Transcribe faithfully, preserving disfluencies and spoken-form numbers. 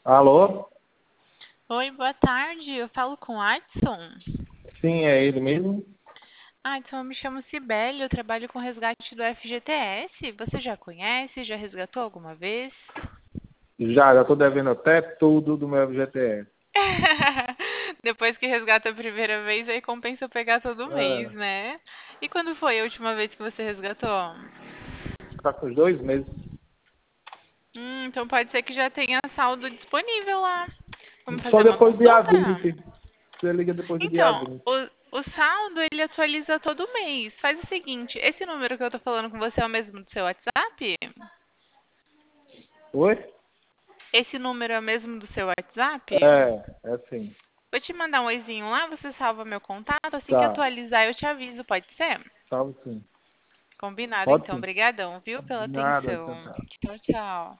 Alô? Oi, boa tarde. Eu falo com o Adson. Sim, é ele mesmo? Adson, eu me chamo Cibele, eu trabalho com resgate do F G T S. Você já conhece? Já resgatou alguma vez? Já, já tô devendo até tudo do meu F G T S. Depois que resgata a primeira vez, aí compensa pegar todo mês, É, né? E quando foi a última vez que você resgatou? tá com uns dois meses. Hum, então pode ser que já tenha saldo disponível lá. Vamos Só fazer uma depois do dia consulta? vinte. Você liga depois do dia Então, vinte. o, o saldo ele atualiza todo mês. Faz o seguinte, esse número que eu tô falando com você é o mesmo do seu WhatsApp? Oi? Esse número é o mesmo do seu WhatsApp? É, é assim. Vou te mandar um oizinho lá, você salva meu contato. Assim que Tá, atualizar, eu te aviso, pode ser? salve sim. Combinado, Pode então. sim. Obrigadão, viu, pela Nada, tchau, atenção. tchau. Tchau, tchau.